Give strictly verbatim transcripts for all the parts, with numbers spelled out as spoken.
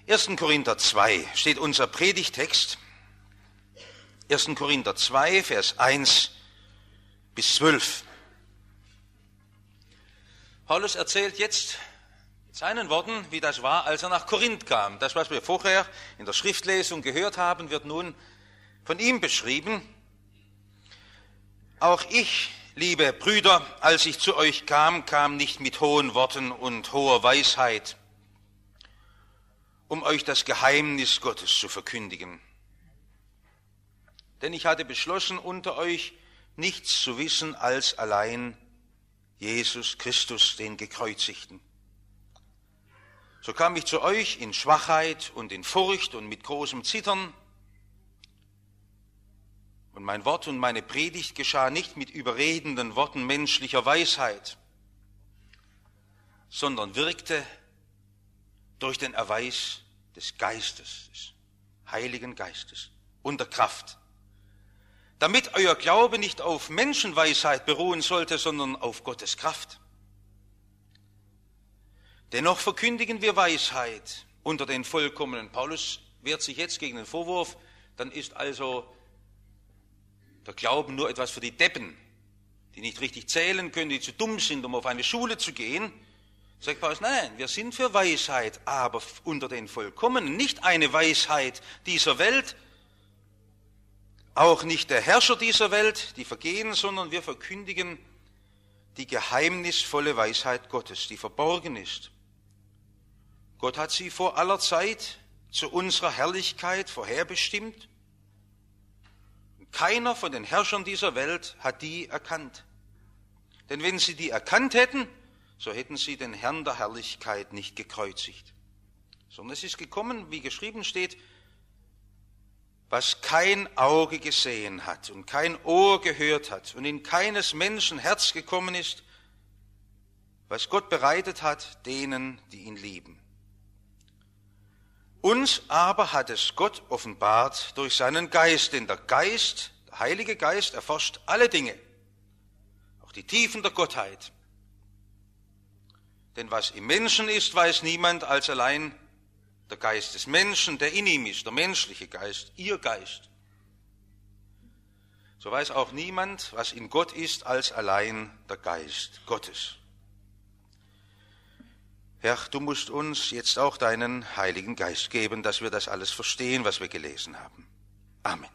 ersten Korinther zwei steht unser Predigtext. ersten Korinther zwei, Vers eins bis zwölf. Paulus erzählt jetzt mit seinen Worten, wie das war, als er nach Korinth kam. Das, was wir vorher in der Schriftlesung gehört haben, wird nun von ihm beschrieben. Auch ich, liebe Brüder, als ich zu euch kam, kam nicht mit hohen Worten und hoher Weisheit, um euch das Geheimnis Gottes zu verkündigen. Denn ich hatte beschlossen, unter euch nichts zu wissen als allein Jesus Christus, den Gekreuzigten. So kam ich zu euch in Schwachheit und in Furcht und mit großem Zittern. Und mein Wort und meine Predigt geschah nicht mit überredenden Worten menschlicher Weisheit, sondern wirkte durch den Erweis des Geistes, des Heiligen Geistes, unter Kraft, damit euer Glaube nicht auf Menschenweisheit beruhen sollte, sondern auf Gottes Kraft. Dennoch verkündigen wir Weisheit unter den Vollkommenen. Paulus wehrt sich jetzt gegen den Vorwurf, dann ist also der Glauben nur etwas für die Deppen, die nicht richtig zählen können, die zu dumm sind, um auf eine Schule zu gehen. Sagt Paulus, nein, wir sind für Weisheit, aber unter den Vollkommenen, nicht eine Weisheit dieser Welt, auch nicht der Herrscher dieser Welt, die vergehen, sondern wir verkündigen die geheimnisvolle Weisheit Gottes, die verborgen ist. Gott hat sie vor aller Zeit zu unserer Herrlichkeit vorherbestimmt. Keiner von den Herrschern dieser Welt hat die erkannt. Denn wenn sie die erkannt hätten, so hätten sie den Herrn der Herrlichkeit nicht gekreuzigt. Sondern es ist gekommen, wie geschrieben steht, was kein Auge gesehen hat und kein Ohr gehört hat und in keines Menschen Herz gekommen ist, was Gott bereitet hat denen, die ihn lieben. Uns aber hat es Gott offenbart durch seinen Geist, denn der Geist, der Heilige Geist, erforscht alle Dinge, auch die Tiefen der Gottheit. Denn was im Menschen ist, weiß niemand als allein der Geist des Menschen, der in ihm ist, der menschliche Geist, ihr Geist. So weiß auch niemand, was in Gott ist, als allein der Geist Gottes. Herr, du musst uns jetzt auch deinen Heiligen Geist geben, dass wir das alles verstehen, was wir gelesen haben. Amen.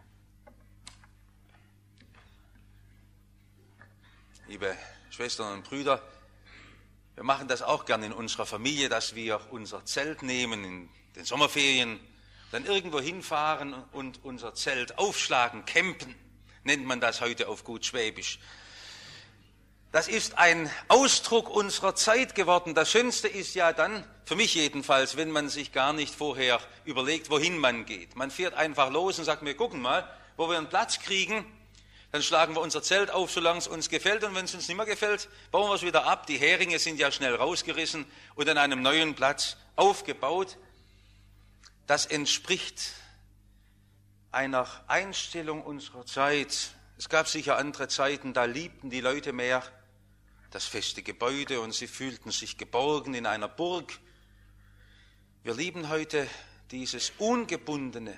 Liebe Schwestern und Brüder, wir machen das auch gern in unserer Familie, dass wir unser Zelt nehmen in den Sommerferien, dann irgendwo hinfahren und unser Zelt aufschlagen, campen, nennt man das heute auf gut Schwäbisch. Das ist ein Ausdruck unserer Zeit geworden. Das Schönste ist ja dann, für mich jedenfalls, wenn man sich gar nicht vorher überlegt, wohin man geht. Man fährt einfach los und sagt, wir gucken mal, wo wir einen Platz kriegen. Dann schlagen wir unser Zelt auf, solange es uns gefällt. Und wenn es uns nicht mehr gefällt, bauen wir es wieder ab. Die Heringe sind ja schnell rausgerissen und an einem neuen Platz aufgebaut. Das entspricht einer Einstellung unserer Zeit. Es gab sicher andere Zeiten, da liebten die Leute mehr das feste Gebäude und sie fühlten sich geborgen in einer Burg. Wir lieben heute dieses Ungebundene.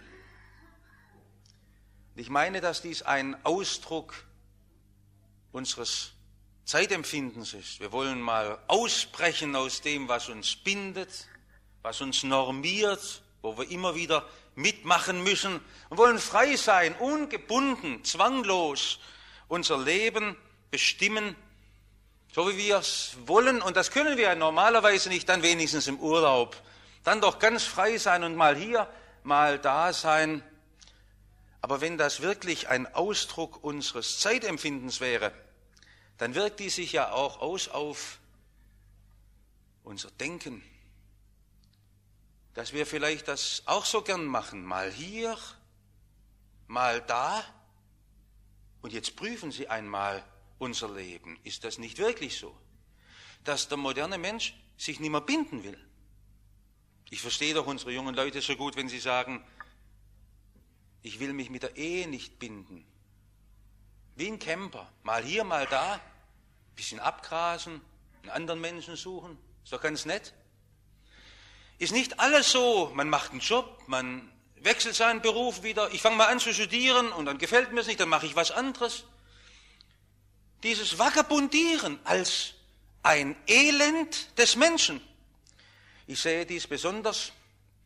Ich meine, dass dies ein Ausdruck unseres Zeitempfindens ist. Wir wollen mal ausbrechen aus dem, was uns bindet, was uns normiert, wo wir immer wieder mitmachen müssen und wollen frei sein, ungebunden, zwanglos unser Leben bestimmen, so wie wir es wollen. Und das können wir ja normalerweise nicht, dann wenigstens im Urlaub. Dann doch ganz frei sein und mal hier, mal da sein. Aber wenn das wirklich ein Ausdruck unseres Zeitempfindens wäre, dann wirkt die sich ja auch aus auf unser Denken. Dass wir vielleicht das auch so gern machen, mal hier, mal da. Und jetzt prüfen Sie einmal unser Leben. Ist das nicht wirklich so, dass der moderne Mensch sich nicht mehr binden will? Ich verstehe doch unsere jungen Leute so gut, wenn sie sagen, ich will mich mit der Ehe nicht binden. Wie ein Camper, mal hier, mal da, ein bisschen abgrasen, einen anderen Menschen suchen, ist doch ganz nett. ist nicht alles so, man macht einen Job, man wechselt seinen Beruf wieder, ich fange mal an zu studieren und dann gefällt mir es nicht, dann mache ich was anderes. Dieses Vagabundieren als ein Elend des Menschen. Ich sehe dies besonders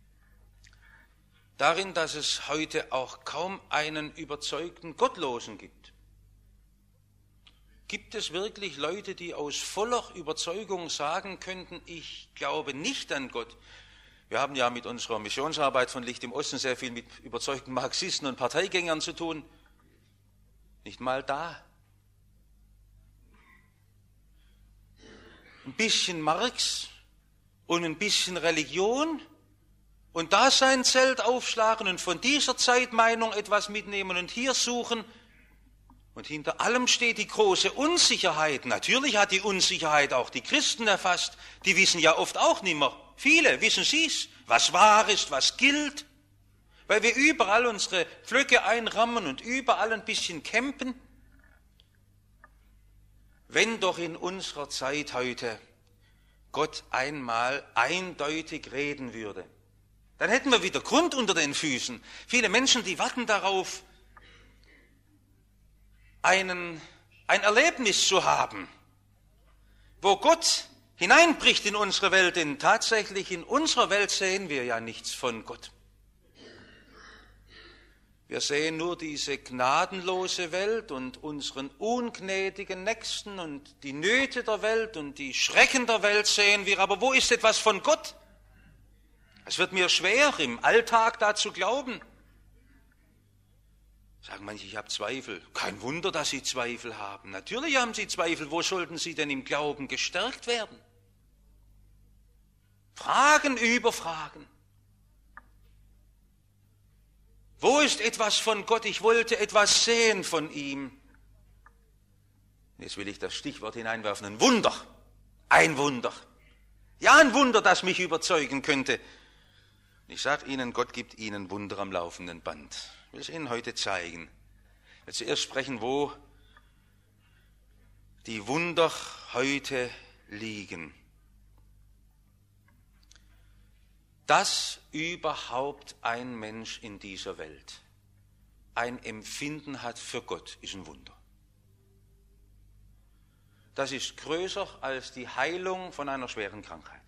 darin, dass es heute auch kaum einen überzeugten Gottlosen gibt. Gibt es wirklich Leute, die aus voller Überzeugung sagen könnten, ich glaube nicht an Gott? Wir haben ja mit unserer Missionsarbeit von Licht im Osten sehr viel mit überzeugten Marxisten und Parteigängern zu tun. Nicht mal da. Ein bisschen Marx und ein bisschen Religion und da sein Zelt aufschlagen und von dieser Zeitmeinung etwas mitnehmen und hier suchen. Und hinter allem steht die große Unsicherheit. Natürlich hat die Unsicherheit auch die Christen erfasst. Die wissen ja oft auch nicht mehr. Viele wissen sie's, was wahr ist, was gilt. Weil wir überall unsere Pflöcke einrammen und überall ein bisschen campen. Wenn doch in unserer Zeit heute Gott einmal eindeutig reden würde, dann hätten wir wieder Grund unter den Füßen. Viele Menschen, die warten darauf, einen, ein Erlebnis zu haben, wo Gott hineinbricht in unsere Welt, denn tatsächlich in unserer Welt sehen wir ja nichts von Gott. Wir sehen nur diese gnadenlose Welt und unseren ungnädigen Nächsten und die Nöte der Welt und die Schrecken der Welt sehen wir, aber wo ist etwas von Gott? Es wird mir schwer, im Alltag da zu glauben. Sagen manche, ich habe Zweifel. Kein Wunder, dass Sie Zweifel haben. Natürlich haben Sie Zweifel. Wo sollten Sie denn im Glauben gestärkt werden? Fragen über Fragen. Wo ist etwas von Gott? Ich wollte etwas sehen von ihm. Jetzt will ich das Stichwort hineinwerfen. Ein Wunder. Ein Wunder. Ja, ein Wunder, das mich überzeugen könnte. Ich sage Ihnen, Gott gibt Ihnen Wunder am laufenden Band. Ich will es Ihnen heute zeigen. Ich will zuerst sprechen, wo die Wunder heute liegen. Dass überhaupt ein Mensch in dieser Welt ein Empfinden hat für Gott, ist ein Wunder. Das ist größer als die Heilung von einer schweren Krankheit.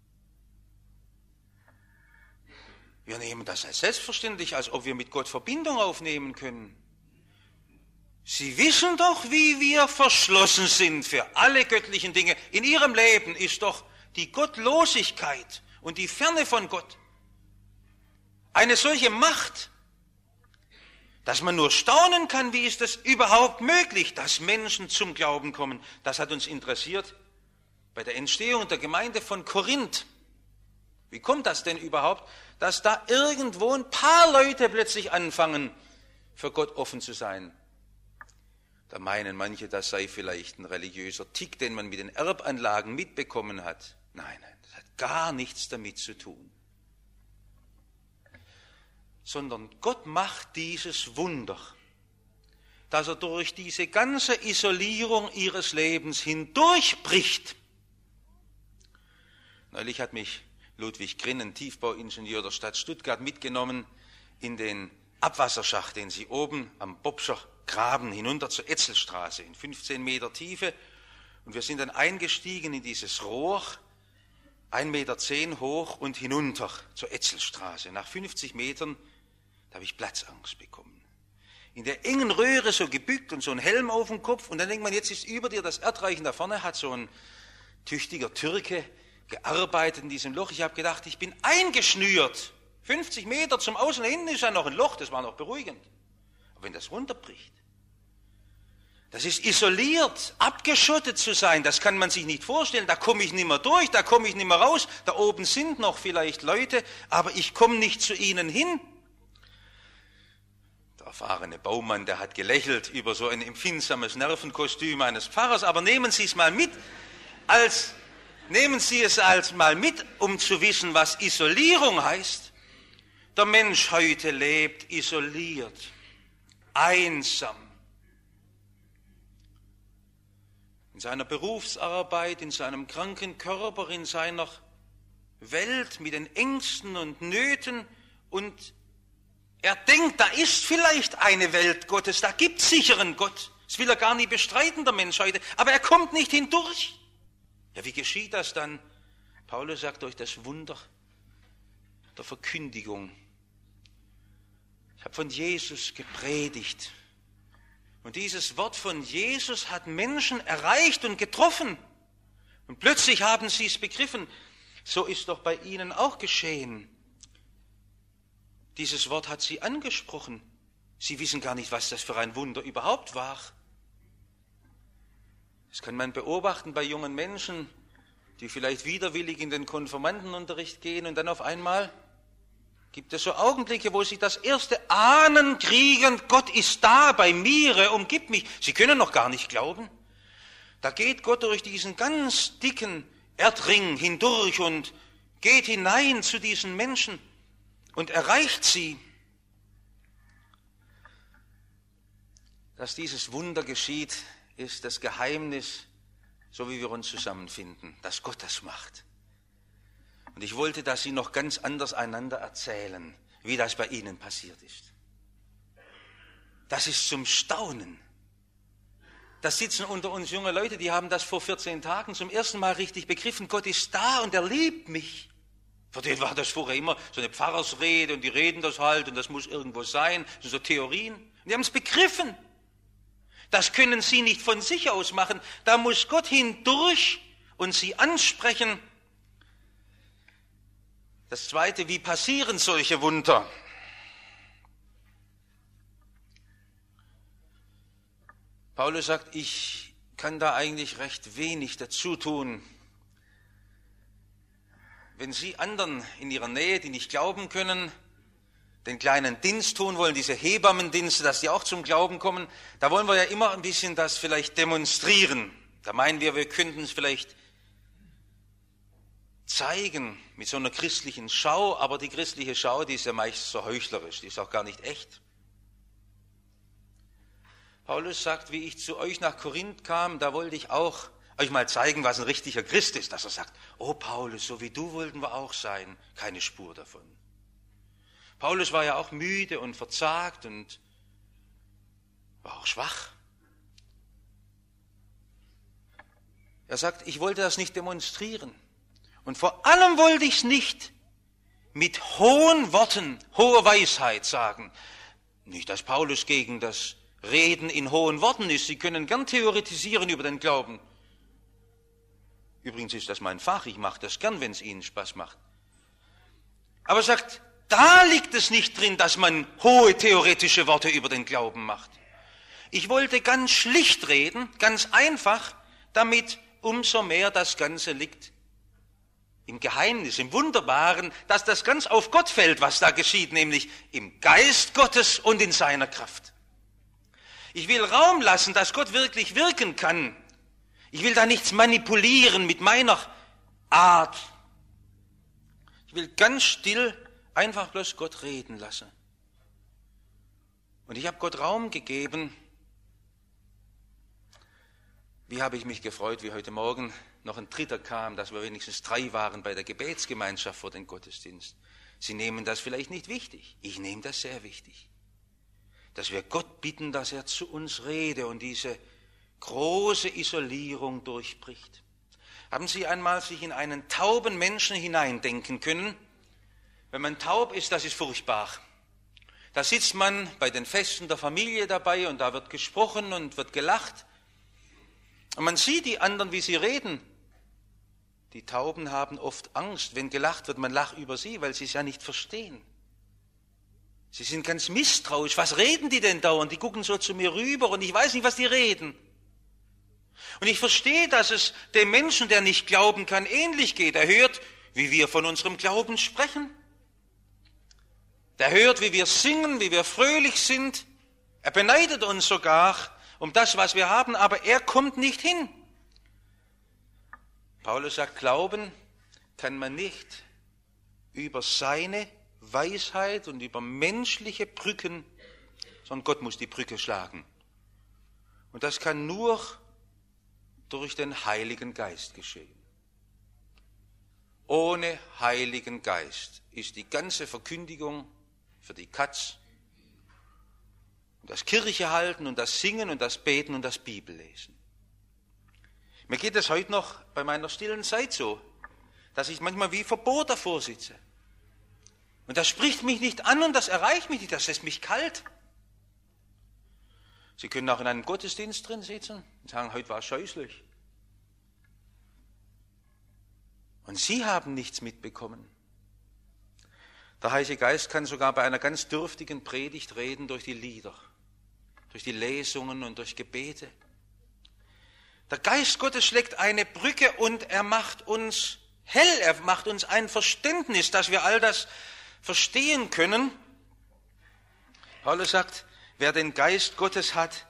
Wir nehmen das als selbstverständlich, als ob wir mit Gott Verbindung aufnehmen können. Sie wissen doch, wie wir verschlossen sind für alle göttlichen Dinge. In Ihrem Leben ist doch die Gottlosigkeit und die Ferne von Gott eine solche Macht, dass man nur staunen kann, wie ist es überhaupt möglich, dass Menschen zum Glauben kommen. Das hat uns interessiert bei der Entstehung der Gemeinde von Korinth. Wie kommt das denn überhaupt, dass da irgendwo ein paar Leute plötzlich anfangen, für Gott offen zu sein? Da meinen manche, das sei vielleicht ein religiöser Tick, den man mit den Erbanlagen mitbekommen hat. Nein, nein, das hat gar nichts damit zu tun. Sondern Gott macht dieses Wunder, dass er durch diese ganze Isolierung ihres Lebens hindurchbricht. Neulich hat mich Ludwig Grinn, ein Tiefbauingenieur der Stadt Stuttgart, mitgenommen in den Abwasserschacht, den sie oben am Bobscher Graben hinunter zur Etzelstraße in fünfzehn Meter Tiefe. Und wir sind dann eingestiegen in dieses Rohr, ein Meter zehn hoch und hinunter zur Etzelstraße. Nach fünfzig Metern, da habe ich Platzangst bekommen. In der engen Röhre so gebückt und so ein Helm auf dem Kopf. Und dann denkt man, jetzt ist über dir das Erdreich. Und da vorne hat so ein tüchtiger Türke gearbeitet in diesem Loch. Ich habe gedacht, ich bin eingeschnürt. fünfzig Meter zum Außen, hinten ist ja noch ein Loch, das war noch beruhigend. Aber wenn das runterbricht, das ist isoliert, abgeschottet zu sein, das kann man sich nicht vorstellen. Da komme ich nicht mehr durch, da komme ich nicht mehr raus. Da oben sind noch vielleicht Leute, aber ich komme nicht zu ihnen hin. Der erfahrene Baumann, der hat gelächelt über so ein empfindsames Nervenkostüm eines Pfarrers. Aber nehmen Sie es mal mit, als, nehmen Sie es als mal mit, um zu wissen, was Isolierung heißt. Der Mensch heute lebt isoliert, einsam. In seiner Berufsarbeit, in seinem kranken Körper, in seiner Welt mit den Ängsten und Nöten und er denkt, da ist vielleicht eine Welt Gottes, da gibt es sicher einen Gott. Das will er gar nicht bestreiten, der Mensch heute, aber er kommt nicht hindurch. Ja, wie geschieht das dann? Paulus sagt durch das Wunder der Verkündigung. Ich habe von Jesus gepredigt. Und dieses Wort von Jesus hat Menschen erreicht und getroffen. Und plötzlich haben sie es begriffen. So ist doch bei ihnen auch geschehen. Dieses Wort hat sie angesprochen. Sie wissen gar nicht, was das für ein Wunder überhaupt war. Das kann man beobachten bei jungen Menschen, die vielleicht widerwillig in den Konfirmandenunterricht gehen und dann auf einmal gibt es so Augenblicke, wo sie das erste Ahnen kriegen, Gott ist da bei mir, er umgibt mich. Sie können noch gar nicht glauben. Da geht Gott durch diesen ganz dicken Erdring hindurch und geht hinein zu diesen Menschen und erreicht sie. Dass dieses Wunder geschieht, ist das Geheimnis, so wie wir uns zusammenfinden, dass Gott das macht. Und ich wollte, dass Sie noch ganz anders einander erzählen, wie das bei Ihnen passiert ist. Das ist zum Staunen. Da sitzen unter uns junge Leute, die haben das vor vierzehn Tagen zum ersten Mal richtig begriffen. Gott ist da und er liebt mich. Für den war das vorher immer so eine Pfarrersrede und die reden das halt und das muss irgendwo sein, so Theorien. Und die haben es begriffen. Das können sie nicht von sich aus machen. Da muss Gott hindurch und sie ansprechen. Das Zweite, wie passieren solche Wunder? Paulus sagt, ich kann da eigentlich recht wenig dazu tun. Wenn Sie anderen in Ihrer Nähe, die nicht glauben können, den kleinen Dienst tun wollen, diese Hebammendienste, dass die auch zum Glauben kommen, da wollen wir ja immer ein bisschen das vielleicht demonstrieren. Da meinen wir, wir könnten es vielleicht zeigen mit so einer christlichen Schau, aber die christliche Schau, die ist ja meist so heuchlerisch, die ist auch gar nicht echt. Paulus sagt, wie ich zu euch nach Korinth kam, da wollte ich auch euch mal zeigen, was ein richtiger Christ ist, dass er sagt, oh Paulus, so wie du wollten wir auch sein, keine Spur davon. Paulus war ja auch müde und verzagt und war auch schwach. Er sagt, ich wollte das nicht demonstrieren. Und vor allem wollte ich es nicht mit hohen Worten, hoher Weisheit sagen. Nicht, dass Paulus gegen das Reden in hohen Worten ist. Sie können gern theoretisieren über den Glauben. Übrigens ist das mein Fach, ich mache das gern, wenn es Ihnen Spaß macht. Aber er sagt, da liegt es nicht drin, dass man hohe theoretische Worte über den Glauben macht. Ich wollte ganz schlicht reden, ganz einfach, damit umso mehr das Ganze liegt im Geheimnis, im Wunderbaren, dass das ganz auf Gott fällt, was da geschieht, nämlich im Geist Gottes und in seiner Kraft. Ich will Raum lassen, dass Gott wirklich wirken kann. Ich will da nichts manipulieren mit meiner Art. Ich will ganz still einfach bloß Gott reden lassen. Und ich habe Gott Raum gegeben. Wie habe ich mich gefreut, wie heute Morgen noch ein Dritter kam, dass wir wenigstens drei waren bei der Gebetsgemeinschaft vor dem Gottesdienst. Sie nehmen das vielleicht nicht wichtig. Ich nehme das sehr wichtig. Dass wir Gott bitten, dass er zu uns rede und diese große Isolierung durchbricht. Haben Sie einmal sich in einen tauben Menschen hineindenken können? Wenn man taub ist, das ist furchtbar. Da sitzt man bei den Festen der Familie dabei und da wird gesprochen und wird gelacht. Und man sieht die anderen, wie sie reden. Die Tauben haben oft Angst, wenn gelacht wird, man lacht über sie, weil sie es ja nicht verstehen. Sie sind ganz misstrauisch. Was reden die denn dauernd? Die gucken so zu mir rüber und ich weiß nicht, was die reden. Und ich verstehe, dass es dem Menschen, der nicht glauben kann, ähnlich geht. Er hört, wie wir von unserem Glauben sprechen. Der hört, wie wir singen, wie wir fröhlich sind. Er beneidet uns sogar um das, was wir haben, aber er kommt nicht hin. Paulus sagt, Glauben kann man nicht über seine Weisheit und über menschliche Brücken, sondern Gott muss die Brücke schlagen. Und das kann nur durch den Heiligen Geist geschehen. Ohne Heiligen Geist ist die ganze Verkündigung für die Katz. Und das Kirche halten und das Singen und das Beten und das Bibellesen. Mir geht es heute noch bei meiner stillen Zeit so, dass ich manchmal wie Verbot davor sitze. Und das spricht mich nicht an und das erreicht mich nicht, das lässt mich kalt. Sie können auch in einem Gottesdienst drin sitzen und sagen, heute war es scheußlich. Und Sie haben nichts mitbekommen. Der Heilige Geist kann sogar bei einer ganz dürftigen Predigt reden durch die Lieder, durch die Lesungen und durch Gebete. Der Geist Gottes schlägt eine Brücke und er macht uns hell, er macht uns ein Verständnis, dass wir all das verstehen können. Paulus sagt, wer den Geist Gottes hat,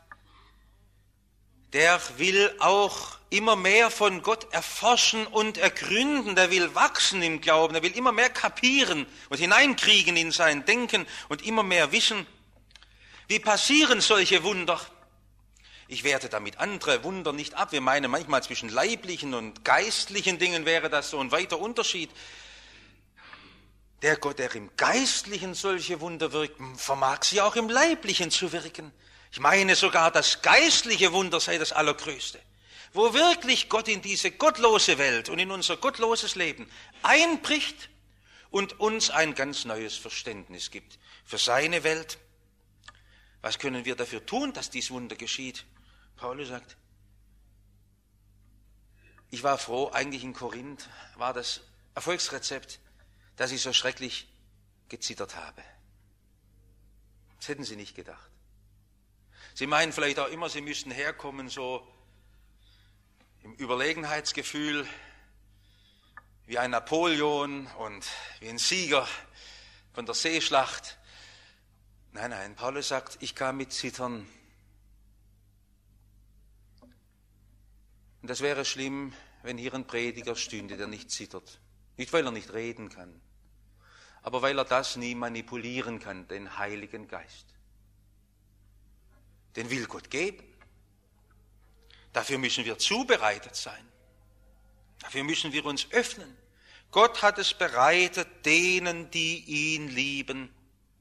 der will auch immer mehr von Gott erforschen und ergründen, der will wachsen im Glauben, der will immer mehr kapieren und hineinkriegen in sein Denken und immer mehr wissen. Wie passieren solche Wunder? Ich werte damit andere Wunder nicht ab. Wir meinen manchmal zwischen leiblichen und geistlichen Dingen wäre das so ein weiter Unterschied. Der Gott, der im Geistlichen solche Wunder wirkt, vermag sie auch im Leiblichen zu wirken. Ich meine sogar, das geistliche Wunder sei das Allergrößte. Wo wirklich Gott in diese gottlose Welt und in unser gottloses Leben einbricht und uns ein ganz neues Verständnis gibt für seine Welt. Was können wir dafür tun, dass dies Wunder geschieht? Paulus sagt, ich war froh, eigentlich in Korinth war das Erfolgsrezept, dass ich so schrecklich gezittert habe. Das hätten Sie nicht gedacht. Sie meinen vielleicht auch immer, Sie müssten herkommen so im Überlegenheitsgefühl wie ein Napoleon und wie ein Sieger von der Seeschlacht. Nein, nein, Paulus sagt, ich kam mit Zittern. Und das wäre schlimm, wenn hier ein Prediger stünde, der nicht zittert. Nicht, weil er nicht reden kann, aber weil er das nie manipulieren kann, den Heiligen Geist. Den will Gott geben. Dafür müssen wir zubereitet sein. Dafür müssen wir uns öffnen. Gott hat es bereitet, denen, die ihn lieben,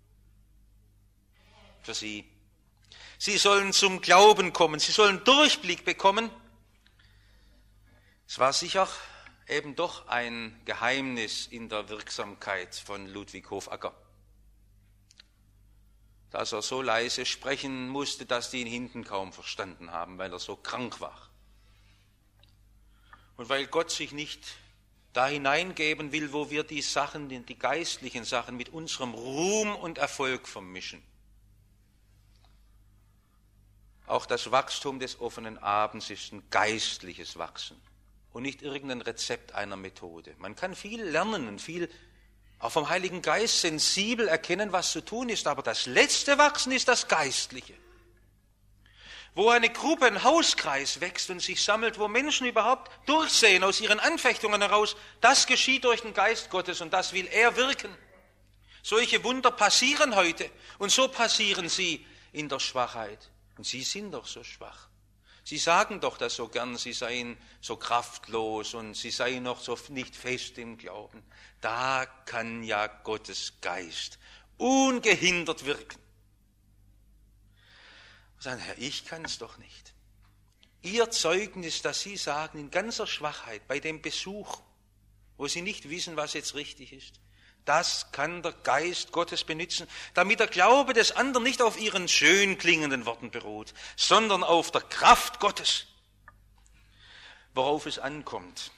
für sie. Sie sollen zum Glauben kommen, sie sollen Durchblick bekommen. Es war sicher eben doch ein Geheimnis in der Wirksamkeit von Ludwig Hofacker, dass er so leise sprechen musste, dass die ihn hinten kaum verstanden haben, weil er so krank war. Und weil Gott sich nicht da hineingeben will, wo wir die Sachen, die geistlichen Sachen mit unserem Ruhm und Erfolg vermischen. Auch das Wachstum des offenen Abends ist ein geistliches Wachsen und nicht irgendein Rezept einer Methode. Man kann viel lernen und viel auch vom Heiligen Geist sensibel erkennen, was zu tun ist, aber das letzte Wachsen ist das Geistliche. Wo eine Gruppe, ein Hauskreis wächst und sich sammelt, wo Menschen überhaupt durchsehen aus ihren Anfechtungen heraus, das geschieht durch den Geist Gottes und das will er wirken. Solche Wunder passieren heute und so passieren sie in der Schwachheit. Und sie sind doch so schwach. Sie sagen doch das so gern, sie seien so kraftlos und sie seien noch so nicht fest im Glauben. Da kann ja Gottes Geist ungehindert wirken. Und sagen, Herr, ich kann es doch nicht. Ihr Zeugnis, das Sie sagen, in ganzer Schwachheit, bei dem Besuch, wo Sie nicht wissen, was jetzt richtig ist, das kann der Geist Gottes benutzen, damit der Glaube des anderen nicht auf ihren schön klingenden Worten beruht, sondern auf der Kraft Gottes, worauf es ankommt.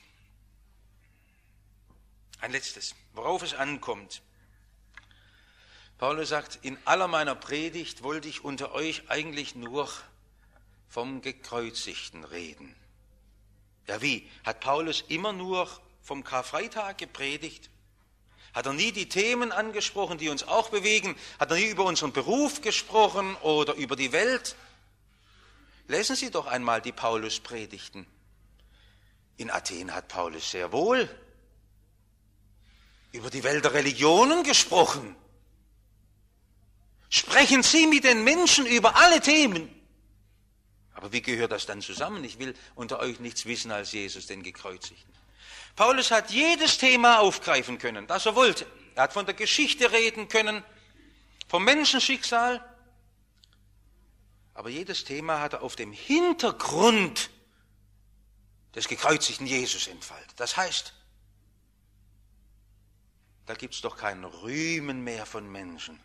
Ein letztes, worauf es ankommt. Paulus sagt, in aller meiner Predigt wollte ich unter euch eigentlich nur vom Gekreuzigten reden. Ja, wie? Hat Paulus immer nur vom Karfreitag gepredigt? Hat er nie die Themen angesprochen, die uns auch bewegen? Hat er nie über unseren Beruf gesprochen oder über die Welt? Lesen Sie doch einmal die Paulus-Predigten. In Athen hat Paulus sehr wohl über die Welt der Religionen gesprochen. Sprechen Sie mit den Menschen über alle Themen. Aber wie gehört das dann zusammen? Ich will unter euch nichts wissen als Jesus, den Gekreuzigten. Paulus hat jedes Thema aufgreifen können, das er wollte. Er hat von der Geschichte reden können, vom Menschenschicksal. Aber jedes Thema hat er auf dem Hintergrund des gekreuzigten Jesus entfaltet. Das heißt, da gibt es doch kein Rühmen mehr von Menschen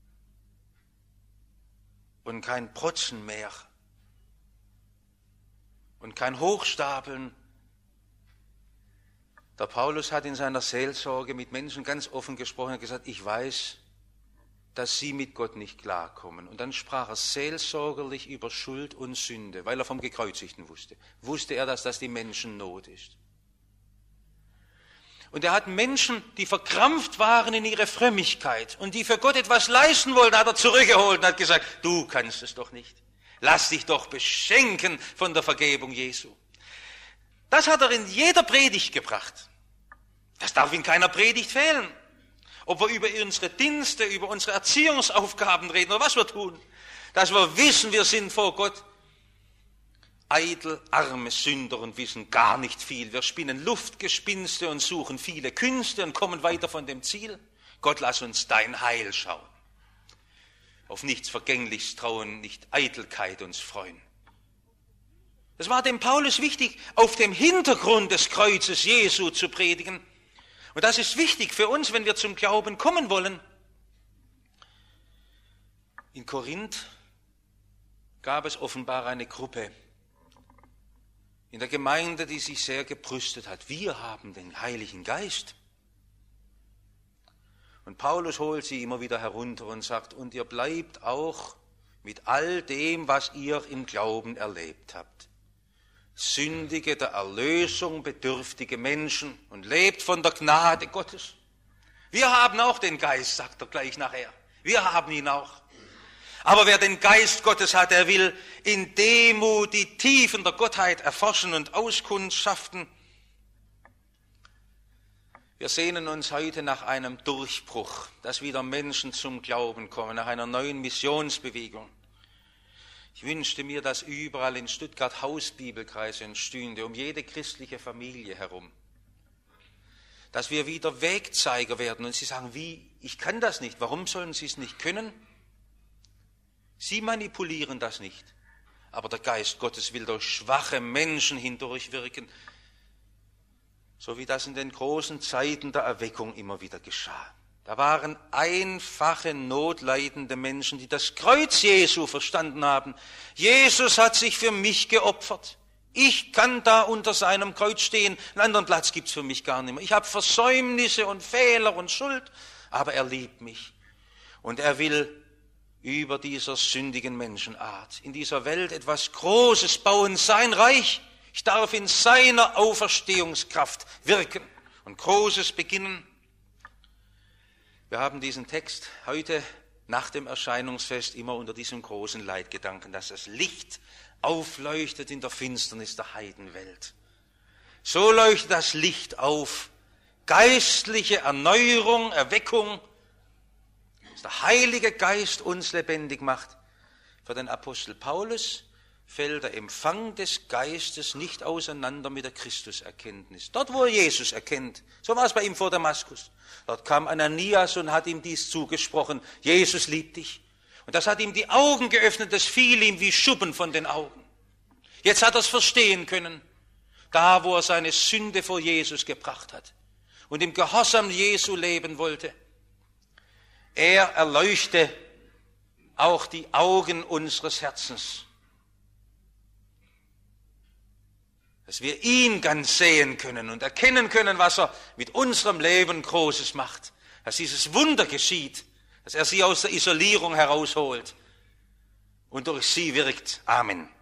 und kein Protzen mehr und kein Hochstapeln. Der Paulus hat in seiner Seelsorge mit Menschen ganz offen gesprochen und gesagt, ich weiß, dass sie mit Gott nicht klarkommen. Und dann sprach er seelsorgerlich über Schuld und Sünde, weil er vom Gekreuzigten wusste. Wusste er, dass das die Menschennot ist. Und er hat Menschen, die verkrampft waren in ihre Frömmigkeit und die für Gott etwas leisten wollten, hat er zurückgeholt und hat gesagt, du kannst es doch nicht. Lass dich doch beschenken von der Vergebung Jesu. Das hat er in jeder Predigt gebracht. Das darf in keiner Predigt fehlen. Ob wir über unsere Dienste, über unsere Erziehungsaufgaben reden oder was wir tun. Dass wir wissen, wir sind vor Gott eitel, arme Sünder und wissen gar nicht viel. Wir spinnen Luftgespinste und suchen viele Künste und kommen weiter von dem Ziel. Gott, lass uns dein Heil schauen. Auf nichts Vergängliches trauen, nicht Eitelkeit uns freuen. Es war dem Paulus wichtig, auf dem Hintergrund des Kreuzes Jesu zu predigen. Und das ist wichtig für uns, wenn wir zum Glauben kommen wollen. In Korinth gab es offenbar eine Gruppe in der Gemeinde, die sich sehr gebrüstet hat. Wir haben den Heiligen Geist. Und Paulus holt sie immer wieder herunter und sagt, und ihr bleibt auch mit all dem, was ihr im Glauben erlebt habt. Sündige, der Erlösung bedürftige Menschen und lebt von der Gnade Gottes. Wir haben auch den Geist, sagt er gleich nachher. Wir haben ihn auch. Aber wer den Geist Gottes hat, der will in Demut die Tiefen der Gottheit erforschen und auskundschaften. Wir sehnen uns heute nach einem Durchbruch, dass wieder Menschen zum Glauben kommen, nach einer neuen Missionsbewegung. Ich wünschte mir, dass überall in Stuttgart Hausbibelkreise entstünde, um jede christliche Familie herum. Dass wir wieder Wegzeiger werden und sie sagen, wie, ich kann das nicht, warum sollen sie es nicht können? Sie manipulieren das nicht, aber der Geist Gottes will durch schwache Menschen hindurchwirken, so wie das in den großen Zeiten der Erweckung immer wieder geschah. Da waren einfache, notleidende Menschen, die das Kreuz Jesu verstanden haben. Jesus hat sich für mich geopfert. Ich kann da unter seinem Kreuz stehen. Einen anderen Platz gibt's für mich gar nicht mehr. Ich habe Versäumnisse und Fehler und Schuld, aber er liebt mich. Und er will über dieser sündigen Menschenart in dieser Welt etwas Großes bauen, sein Reich. Ich darf in seiner Auferstehungskraft wirken und Großes beginnen. Wir haben diesen Text heute nach dem Erscheinungsfest immer unter diesem großen Leitgedanken, dass das Licht aufleuchtet in der Finsternis der Heidenwelt. So leuchtet das Licht auf, geistliche Erneuerung, Erweckung, dass der Heilige Geist uns lebendig macht. Für den Apostel Paulus fällt der Empfang des Geistes nicht auseinander mit der Christuserkenntnis. Dort, wo er Jesus erkennt, so war es bei ihm vor Damaskus. Dort kam Ananias und hat ihm dies zugesprochen, Jesus liebt dich. Und das hat ihm die Augen geöffnet, das fiel ihm wie Schuppen von den Augen. Jetzt hat er es verstehen können, da wo er seine Sünde vor Jesus gebracht hat und im Gehorsam Jesu leben wollte. Er erleuchte auch die Augen unseres Herzens, dass wir ihn ganz sehen können und erkennen können, was er mit unserem Leben Großes macht, dass dieses Wunder geschieht, dass er sie aus der Isolierung herausholt und durch sie wirkt. Amen.